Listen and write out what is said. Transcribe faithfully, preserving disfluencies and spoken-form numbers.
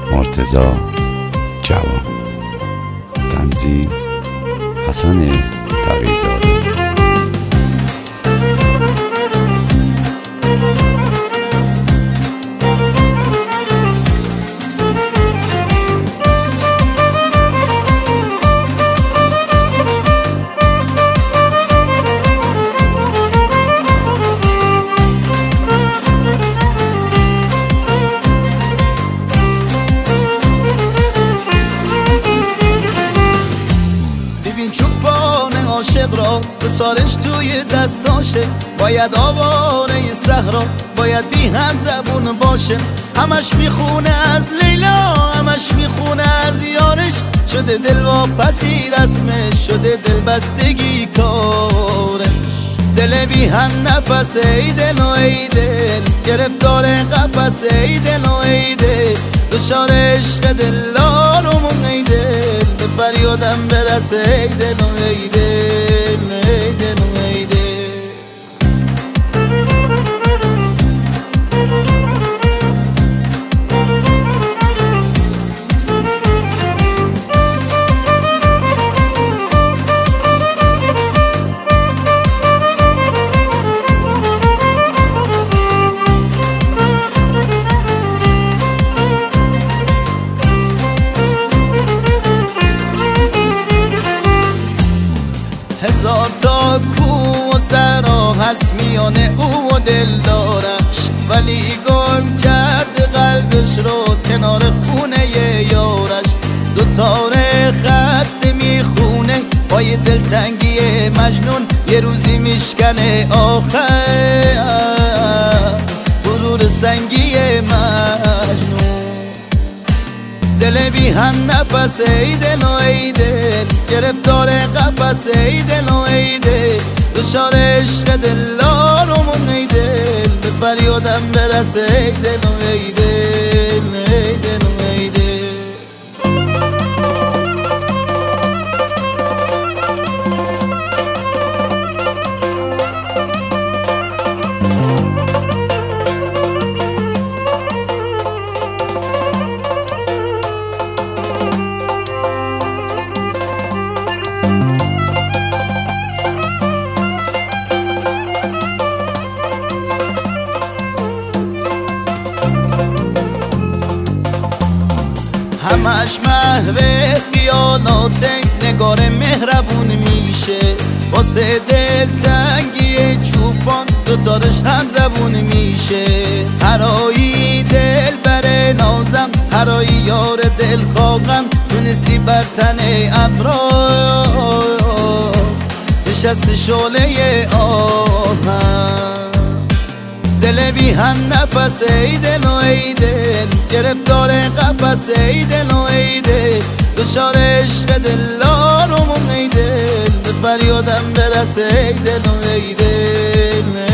مرتضی جوان، تنظیم حسن تقی‌زاده. عاشق را دوتارش توی دستاشه، باید آواره صحرا، باید بی هم زبون باشه. همش میخونه از لیلا، همش میخونه از یارش، شده دل واپسی رسمش، شده دل بستگی کارش. دل بی هم نفس ای دل و ای دل، گرفتار قفس ای دل و ای دل، دچار عشق دلارمون ای دل، به فریادم برسه ای دل و ای دل، ای دل و ای دل. هزار تا کوه و سرا هست میانه او و دل دارش، ولی گم کرده قلبش رو کنار خونه یارش. دوتاره خسته میخونه پای دلتنگی مجنون، یه روزی میشکنه آخر غرور سنگی مجنون. دل بی هم نفس ای دل و ای دل، گرفتار قفس ای دل و ای دل، دچار عشق دلارمون ای دل، به فریادم برسه ای دل و ای دل، ای دل و ای دل. همش محو خیالات نگار مهربون میشه، واسه دلتنگی چوپان دوتارش هم زبون میشه. هرایی دل بر نازم، هرایی یار دل خواهم، تونستی بر تن افراد نشست شعله آهم. دل بی هم نفس ای دل و ای دل، گرفتار قفس ای دل و ای دل، دچار عشق دلارمون ای دل، به فریادم برسه ای دل و ای دل.